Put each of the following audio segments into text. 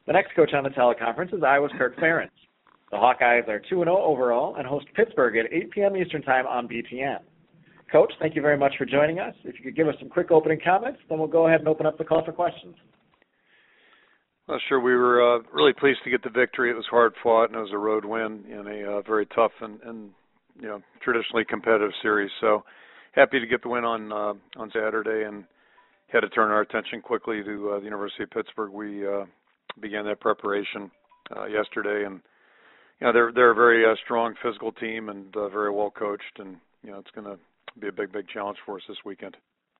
The next coach on the teleconference is Iowa's Kirk Ferentz. The Hawkeyes are 2-0 overall and host Pittsburgh at 8 p.m. Eastern Time on BTN. Coach, thank you very much for joining us. If you could give us some quick opening comments, then we'll go ahead and open up the call for questions. Well, sure. We were really pleased to get the victory. It was hard fought, and it was a road win in a very tough and traditionally competitive series. So happy to get the win on Saturday, and had to turn our attention quickly to the University of Pittsburgh. We began that preparation yesterday, and they're a very strong physical team and very well coached, and it's going to be a big challenge for us this weekend.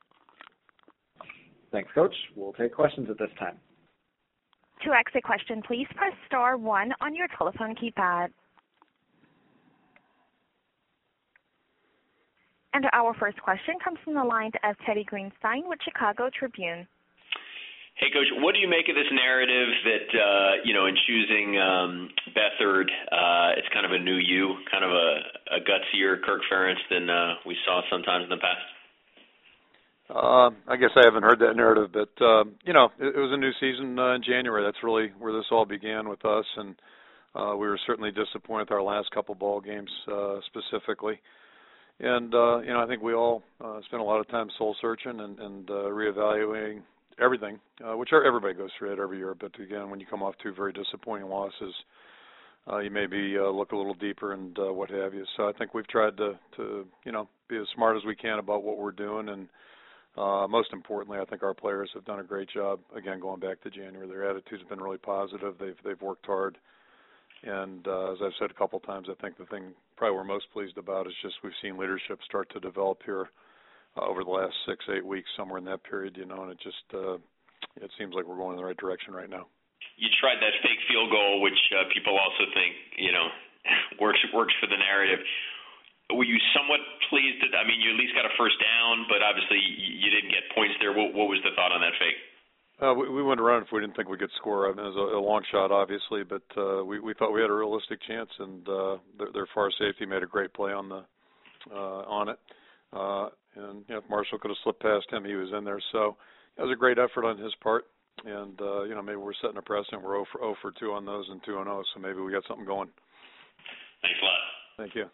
Thanks, Coach. We'll take questions at this time. To ask a question, please press star 1 on your telephone keypad. And our first question comes from the line of Teddy Greenstein with Chicago Tribune. Hey, Coach, what do you make of this narrative that, in choosing Beathard, it's kind of a new you, kind of a gutsier Kirk Ferentz than we saw sometimes in the past? I guess I haven't heard that narrative, but, it was a new season in January. That's really where this all began with us, and we were certainly disappointed with our last couple ball games specifically. And, I think we all spent a lot of time soul-searching and reevaluating everything, which everybody goes through it every year. But, again, when you come off two very disappointing losses, you maybe look a little deeper and what have you. So I think we've tried to be as smart as we can about what we're doing. And most importantly, I think our players have done a great job, again, going back to January. Their attitude's been really positive. They've worked hard. And as I've said a couple times, I think the thing probably we're most pleased about is just we've seen leadership start to develop here over the last 6-8 weeks, somewhere in that period, and it just it seems like we're going in the right direction right now. You tried that fake field goal, which people also think, works for the narrative. Were you somewhat pleased that, you at least got a first down, but obviously you didn't get points there. What was the thought on that fake? We wouldn't run if we didn't think we could score. It was a long shot, obviously, but we thought we had a realistic chance, and their far safety made a great play on it. And if Marshall could have slipped past him, he was in there. So it was a great effort on his part, and maybe we're setting a precedent. We're 0 for 2 on those and 2-0, so maybe we got something going. Thanks a lot. Thank you.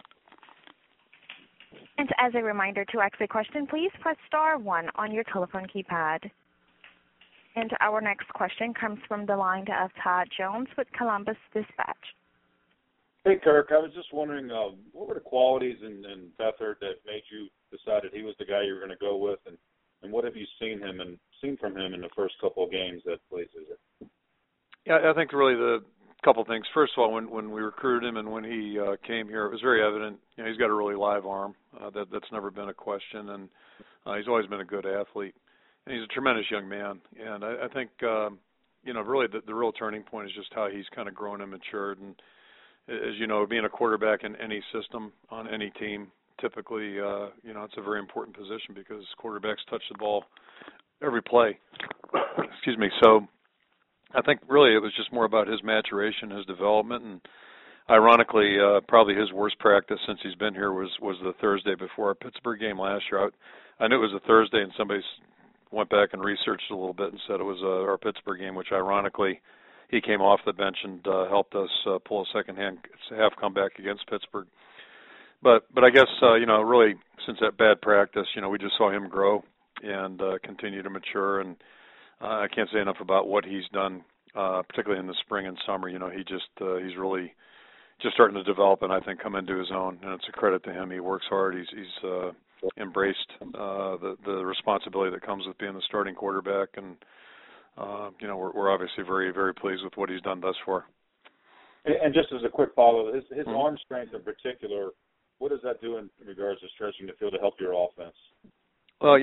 And as a reminder, to ask a question, please press star 1 on your telephone keypad. And our next question comes from the line of Todd Jones with Columbus Dispatch. Hey, Kirk, I was just wondering, what were the qualities in Beathard that made you decide that he was the guy you were going to go with, and what have you seen from him in the first couple of games at places? Yeah, I think really the couple things. First of all, when we recruited him and when he came here, it was very evident. He's got a really live arm. That's never been a question, and he's always been a good athlete. And he's a tremendous young man. And I think, really the real turning point is just how he's kind of grown and matured. And as you know, being a quarterback in any system on any team, typically, it's a very important position because quarterbacks touch the ball every play. Excuse me. So I think really it was just more about his maturation, his development. And ironically, probably his worst practice since he's been here was the Thursday before our Pittsburgh game last year. I knew it was a Thursday, and somebody went back and researched a little bit and said it was our Pittsburgh game, which ironically he came off the bench and helped us pull a second-half comeback against Pittsburgh. But I guess, really since that bad practice, we just saw him grow and continue to mature. And I can't say enough about what he's done, particularly in the spring and summer. He's really just starting to develop and I think come into his own. And it's a credit to him. He works hard. He's embraced the responsibility that comes with being the starting quarterback, and we're obviously very, very pleased with what he's done thus far. And just as a quick follow, his arm strength in particular, what does that do in regards to stretching the field to help your offense? Well,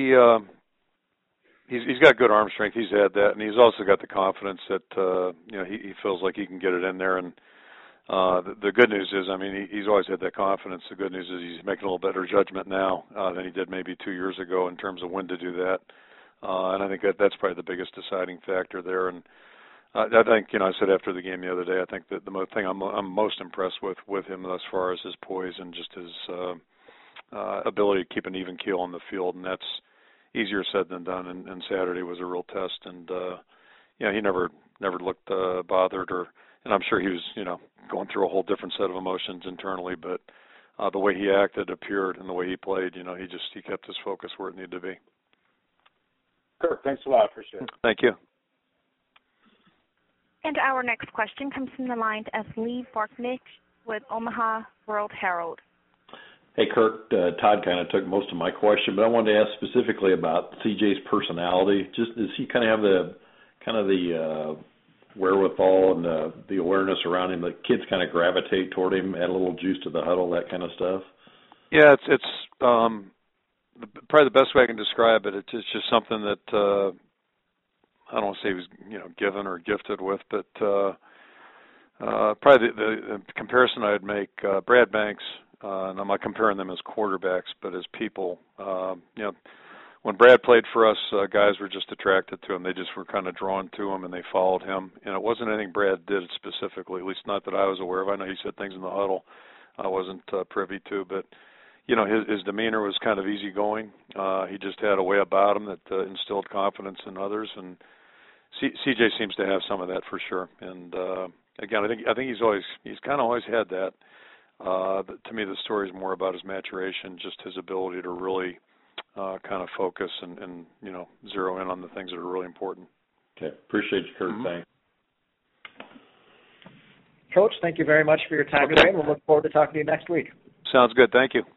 he's got good arm strength. He's had that, and he's also got the confidence that he feels like he can get it in there. And the good news is, he's always had that confidence. The good news is he's making a little better judgment now than he did maybe 2 years ago in terms of when to do that. And I think that's probably the biggest deciding factor there. And I think, I said after the game the other day, I think that the thing I'm most impressed with him thus far is his poise and just his ability to keep an even keel on the field. And that's easier said than done. And Saturday was a real test. And he never never looked bothered, and I'm sure he was, going through a whole different set of emotions internally, but the way he acted appeared, and the way he played, he kept his focus where it needed to be. Kirk, thanks a lot. Appreciate it. Thank you. And our next question comes from the line of Lee Barknich with Omaha World-Herald. Hey, Kirk, Todd kind of took most of my question, but I wanted to ask specifically about CJ's personality. Just does he kind of have the wherewithal and the awareness around him that kids kind of gravitate toward him, add a little juice to the huddle, that kind of stuff? Yeah, it's probably the best way I can describe it. It's just something that I don't want to say he was given or gifted with, but probably the comparison I'd make, Brad Banks. And I'm not comparing them as quarterbacks, but as people. When Brad played for us, guys were just attracted to him. They just were kind of drawn to him, and they followed him. And it wasn't anything Brad did specifically, at least not that I was aware of. I know he said things in the huddle I wasn't privy to, but his demeanor was kind of easygoing. He just had a way about him that instilled confidence in others, and CJ seems to have some of that for sure. And again, I think he's kind of always had that. To me, the story is more about his maturation, just his ability to really kind of focus and zero in on the things that are really important. Okay. Appreciate you, Kurt. Mm-hmm. Thanks. Coach, thank you very much for your time today, and we'll look forward to talking to you next week. Sounds good. Thank you.